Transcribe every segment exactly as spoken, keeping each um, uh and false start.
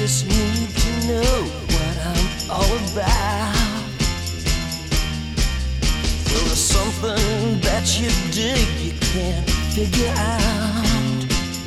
just need to know what I'm all about. Well, there's something that you dig you can't figure out.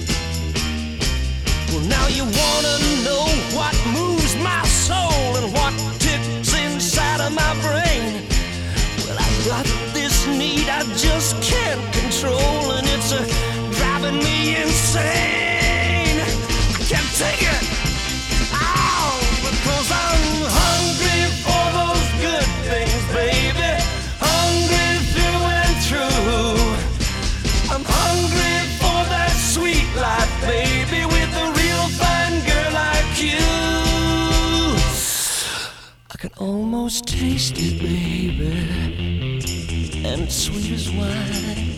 Well, now you wanna know what moves my soul and what ticks inside of my brain. Well, I got this need I just can't control, and it's uh, driving me insane. I can't take it. Ow, because I'm hungry for those good things, baby. Hungry through and through. I'm hungry for that sweet life, baby, with a real fine girl like you. I can almost taste it, baby, and it's sweet as wine.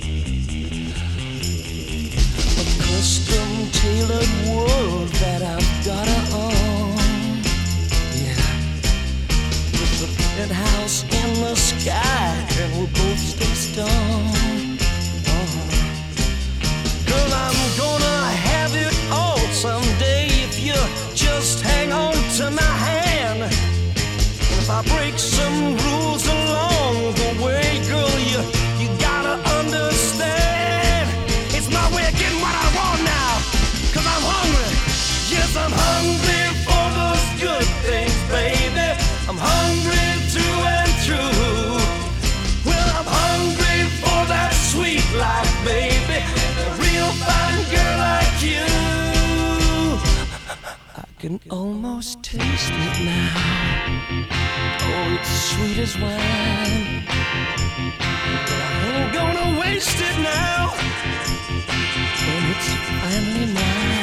A custom-tailored world that I've gotta own. Yeah, with the penthouse in the sky, and we'll both stay stoned. Uh-huh. Girl, I'm gonna have it all someday if you just hang on to my hand. And if I break some rules along the way, girl, you, you gotta understand. It's my way of getting what I want now, cause I'm hungry. Yes, I'm hungry for those good things, baby. I'm hungry through and through. Well, I'm hungry for that sweet life, baby. A real fine girl like you. I can almost taste it now. Oh, it's sweet as wine. But I ain't gonna waste it now when it's finally mine.